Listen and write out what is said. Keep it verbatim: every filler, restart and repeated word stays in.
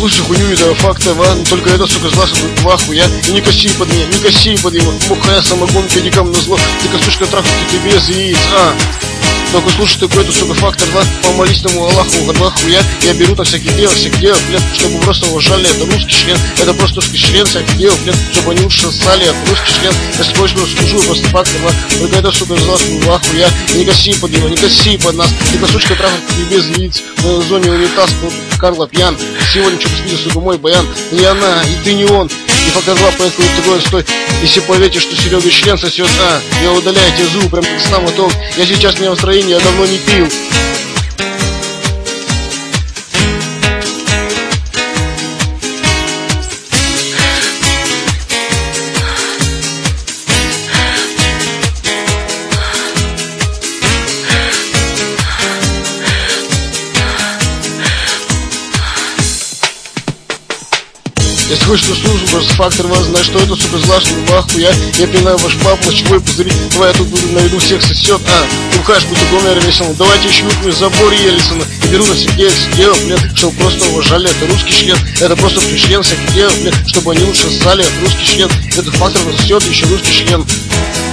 слушай хуйню этого факта, ва, только это, сука, зла, сука, два хуя. И не коси под меня, не коси под него. Бухая самогон, педикам на зло. Ты, косушка, трахнуть тебе без яиц, а. Только слушай такой-то, сука, фактор, да, помолись тому Аллаху, два хуя. Я беру там всяких девок, всяких девок, блин, чтобы просто уважали, это русский член. Это просто русский член, всяких девок, блин, чтобы они лучше ссали, это русский член. Я сколько служу, просто фактор, да. Только это, сука, зла, два хуя. И не коси под него, не коси под нас. Ты, косушка, трахнуть тебе без яиц. На зоне унитаз, Карла пьян. Сегодня что-то спидит, сука, мой баян. Не она, и ты не он. И фактор два, поэтому такой стой. Если поверите, что Серега член сосет, а, я удаляю тебе зубы, прям как сам вот он. Я сейчас не в настроении, я давно не пил. Если хочешь, что служу, просто фактор вас, знаешь, что это, сука, зла, что два хуя. Я пинаю ваш пап, мочевой пузырь, твоя тут буду на виду всех сосет, а. Ты бухаешь, будто гомер весело. Давайте еще выпью забор Елисона. И беру на всех девок, блин, чтобы просто уважали, это русский член. Это просто член всяких девок, блин, чтобы они лучше ссали, это русский член. Это фактор вас сосет, еще русский член.